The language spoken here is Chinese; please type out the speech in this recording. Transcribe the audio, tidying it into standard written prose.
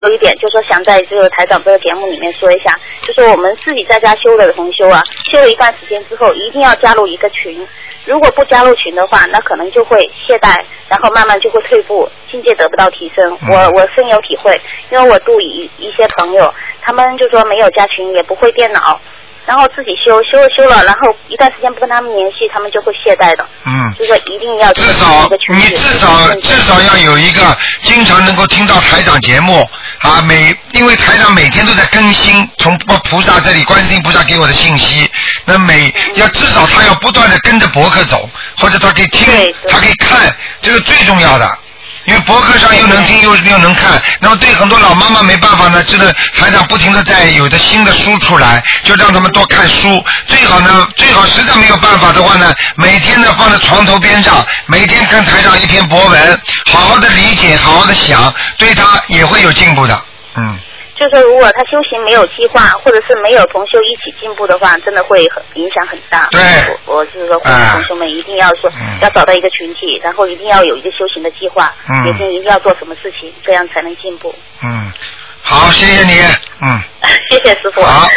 有一点就是说想在这个台长这个节目里面说一下，就是我们自己在家修的同修啊，修了一段时间之后一定要加入一个群，如果不加入群的话，那可能就会懈怠，然后慢慢就会退步，境界得不到提升。我深有体会，因为我度一些朋友，他们就说没有加群，也不会电脑，然后自己修了，然后一段时间不跟他们联系，他们就会懈怠的。就说一定要至少要有一个经常能够听到台长节目啊，因为台长每天都在更新，从菩萨这里观世音菩萨给我的信息，那至少他要不断的跟着博客走，或者他可以听，他可以看，这个最重要的。因为博客上又能听又能看，那么对很多老妈妈没办法呢，这个台长不停的在有的新的书出来，就让他们多看书。最好实在没有办法的话呢，每天呢放在床头边上，每天跟台长一篇博文，好好的理解，好好的想，对他也会有进步的。 就是说如果他修行没有计划，或者是没有同修一起进步的话，真的会影响很大。 对， 我就是说，同修们一定要说，要找到一个群体，然后一定要有一个修行的计划，每天一定要做什么事情，这样才能进步。 好，谢谢你。 谢谢师傅。 好。